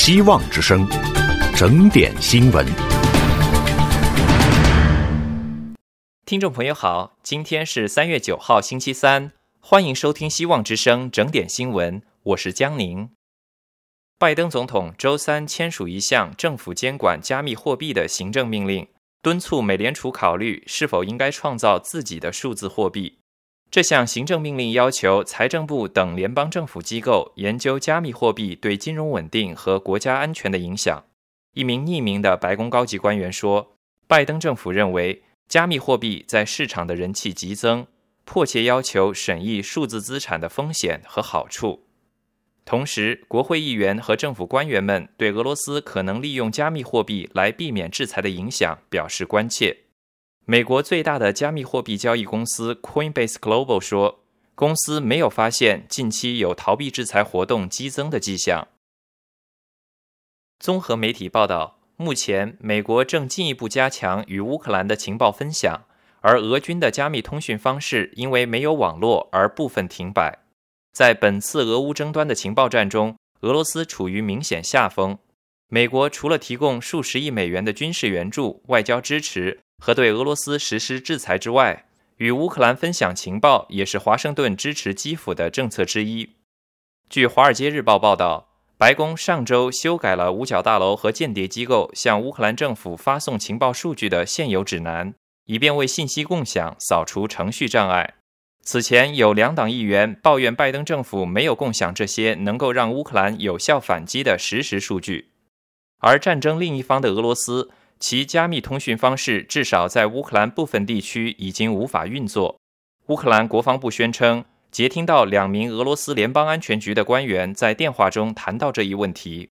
希望之声，整点新闻。 听众朋友好，今天是3月9号星期三，欢迎收听希望之声整点新闻，我是江宁。拜登总统周三签署一项政府监管加密货币的行政命令，敦促美联储考虑是否应该创造自己的数字货币。这项行政命令要求财政部等联邦政府机构研究加密货币对金融稳定和国家安全的影响。一名匿名的白宫高级官员说，拜登政府认为加密货币在市场的人气急增，迫切要求审议数字资产的风险和好处。同时，国会议员和政府官员们对俄罗斯可能利用加密货币来避免制裁的影响表示关切。美国最大的加密货币交易公司 Coinbase Global 说，公司没有发现近期有逃避制裁活动激增的迹象。综合媒体报道，目前美国正进一步加强与乌克兰的情报分享，而俄军的加密通讯方式因为没有网络而部分停摆。在本次俄乌争端的情报战中，俄罗斯处于明显下风。美国除了提供数十亿美元的军事援助、外交支持和对俄罗斯实施制裁之外，与乌克兰分享情报也是华盛顿支持基辅的政策之一。据《华尔街日报》报道，白宫上周修改了五角大楼和间谍机构向乌克兰政府发送情报数据的现有指南，以便为信息共享扫除程序障碍。此前有2党议员抱怨拜登政府没有共享这些能够让乌克兰有效反击的实时数据。而战争另一方的俄罗斯，其加密通讯方式至少在乌克兰部分地区已经无法运作。乌克兰国防部宣称，截听到2名俄罗斯联邦安全局的官员在电话中谈到这一问题。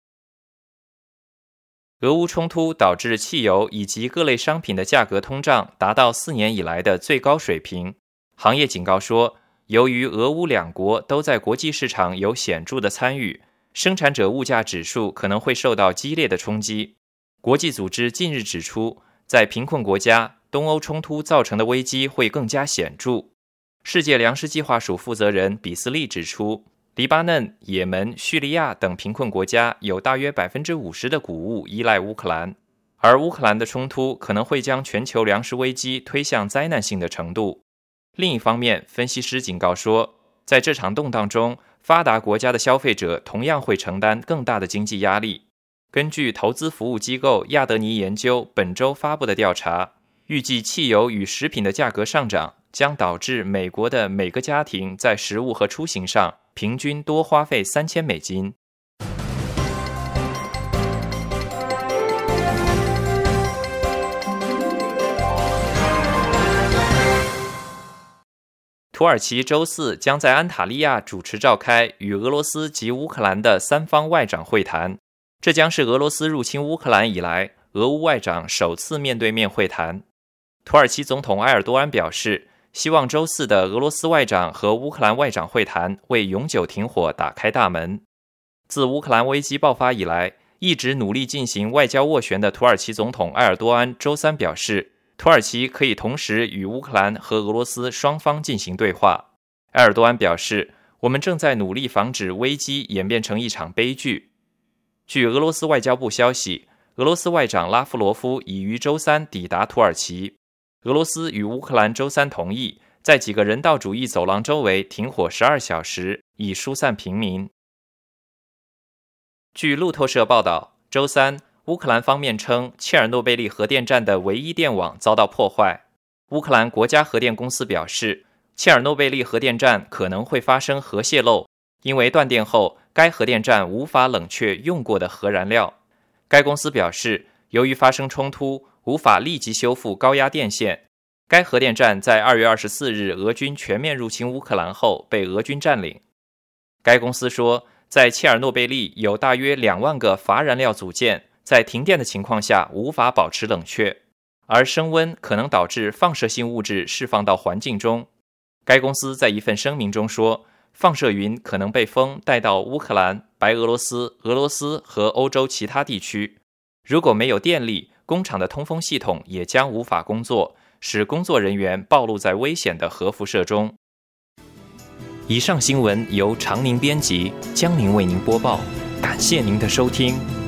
俄乌冲突导致汽油以及各类商品的价格通胀达到4年以来的最高水平。行业警告说，由于俄乌2国都在国际市场有显著的参与，生产者物价指数可能会受到激烈的冲击。国际组织近日指出，在贫困国家，东欧冲突造成的危机会更加显著。世界粮食计划署负责人比斯利指出，黎巴嫩、也门、叙利亚等贫困国家有大约 50% 的谷物依赖乌克兰，而乌克兰的冲突可能会将全球粮食危机推向灾难性的程度。另一方面，分析师警告说，在这场动荡中，发达国家的消费者同样会承担更大的经济压力。根据投资服务机构亚德尼研究本周发布的调查，预计汽油与食品的价格上涨将导致美国的每个家庭在食物和出行上平均多花费$3000。土耳其周四将在安塔利亚主持召开与俄罗斯及乌克兰的3方外长会谈，这将是俄罗斯入侵乌克兰以来俄乌外长首次面对面会谈。土耳其总统埃尔多安表示，希望周四的俄罗斯外长和乌克兰外长会谈为永久停火打开大门。自乌克兰危机爆发以来，一直努力进行外交斡旋的土耳其总统埃尔多安周三表示，土耳其可以同时与乌克兰和俄罗斯双方进行对话。埃尔多安表示，我们正在努力防止危机演变成一场悲剧。据俄罗斯外交部消息，俄罗斯外长拉夫罗夫已于周三抵达土耳其。俄罗斯与乌克兰周三同意，在几个人道主义走廊周围停火12小时，以疏散平民。据路透社报道，周三乌克兰方面称，切尔诺贝利核电站的唯一电网遭到破坏。乌克兰国家核电公司表示，切尔诺贝利核电站可能会发生核泄漏，因为断电后该核电站无法冷却用过的核燃料。该公司表示，由于发生冲突，无法立即修复高压电线。该核电站在2月24日俄军全面入侵乌克兰后被俄军占领。该公司说，在切尔诺贝利有大约2万个乏燃料组件在停电的情况下无法保持冷却，而升温可能导致放射性物质释放到环境中。该公司在一份声明中说，放射云可能被风带到乌克兰、白俄罗斯、俄罗斯和欧洲其他地区。如果没有电力，工厂的通风系统也将无法工作，使工作人员暴露在危险的核辐射中。以上新闻由常宁编辑，江宁为您播报，感谢您的收听。